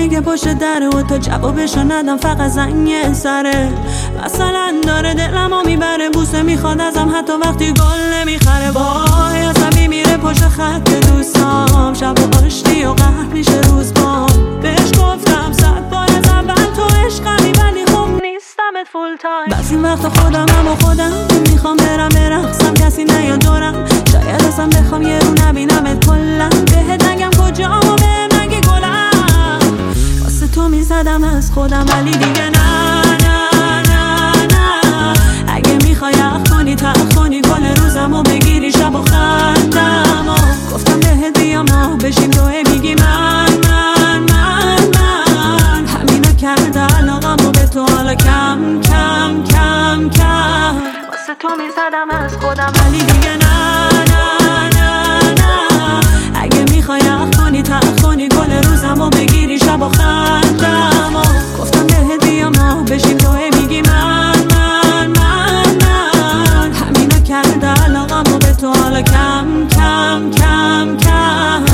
میگه پشت دره و تا جوابشو ندم فقط زنگ سره. مثلا داره دلمو میبره، بوسه میخواد ازم حتی وقتی گل نمیخره. وای عصبی میره پشت خط دوستام، شب و آشتی و قهر میشه روز بام. بهش گفتم 100 بار از اول تو عشقمی، ولی خب نیستمت فول تایم. بعضی وقتا خودمم و خودم میخوام برم برقصم، کسی نیاد دورم. شاید اصلا بخوام یه رو نبینمت کلم، بهت نگم کجام و بهم نگی گلم. واسه تو میزدم از خودم ولی دیگه نه نه نه نه. اگه میخوای عقل کنی تلخ کنی گل روزمو بگیری شب و خندم و گفتم بهت بیام نه بشیم دوه میگی من من من من. همینا کرده علاقم و به تو حالا کم کم کم کم. واسه تو میزدم از خودم ولی دیگه نه نه نه نه. اگه میخوای عقل کنی تلخ کنی گل روزمو بگیری شب و خندم و گفتم بهت بیام نه بشیم دوه میگی من من من من. همینا کرده علاقم و به تو حالا کم کم کم کم.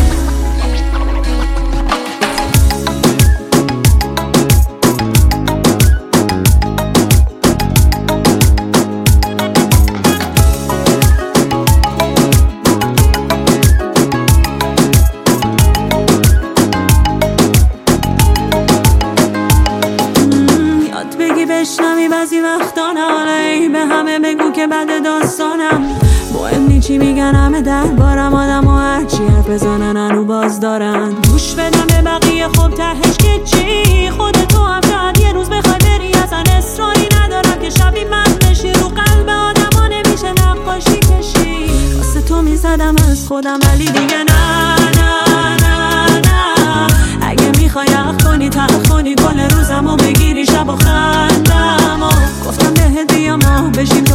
بشنمی بعضی وقتا نه، به همه بگو که بد داستانم. مهم نی چی میگن همه دربارم، آدم و هرچی حرف بزنن هنو باز دارن. گوش بدم به بقیه خب تهش که چی، خودتو هم شاید یه روز بخوای بری، اصلا اصراری ندارم که شبی من بشی. رو قلب آدم ها نمیشه نقاشی کشی. واسه تو میزدم از خودم ولی دیگه نه نه نه نه. اگه میخوای عقل کنی تلخ کنی گل روزمو بگیری شب و خندم و گفتم بهت بیام نه بشیم